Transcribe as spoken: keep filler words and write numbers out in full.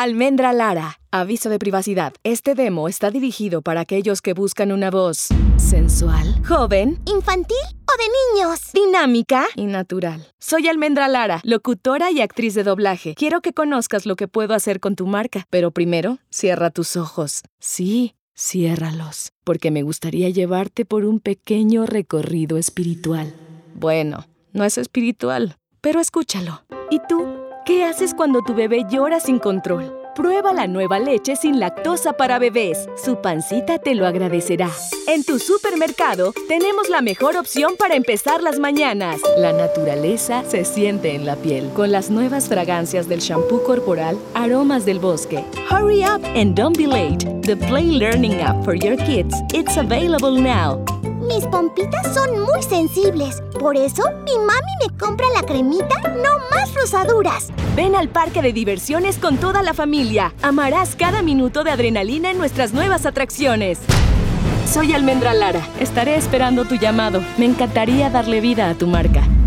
Almendra Lara. Aviso de privacidad. Este demo está dirigido para aquellos que buscan una voz sensual, joven, infantil o de niños, dinámica y natural. Soy Almendra Lara, locutora y actriz de doblaje. Quiero que conozcas lo que puedo hacer con tu marca, pero primero, cierra tus ojos. Sí, ciérralos, porque me gustaría llevarte por un pequeño recorrido espiritual. Bueno, no es espiritual, pero escúchalo. ¿Y tú? ¿Qué haces cuando tu bebé llora sin control? Prueba la nueva leche sin lactosa para bebés. Su pancita te lo agradecerá. En tu supermercado tenemos la mejor opción para empezar las mañanas. La naturaleza se siente en la piel con las nuevas fragancias del shampoo corporal Aromas del Bosque. Hurry up and don't be late. The Play Learning app for your kids. It's available now. Mis pompitas son muy sensibles. Por eso, mi mami me compra la cremita No Más Rosaduras. Ven al parque de diversiones con toda la familia. Amarás cada minuto de adrenalina en nuestras nuevas atracciones. Soy Almendra Lara. Estaré esperando tu llamado. Me encantaría darle vida a tu marca.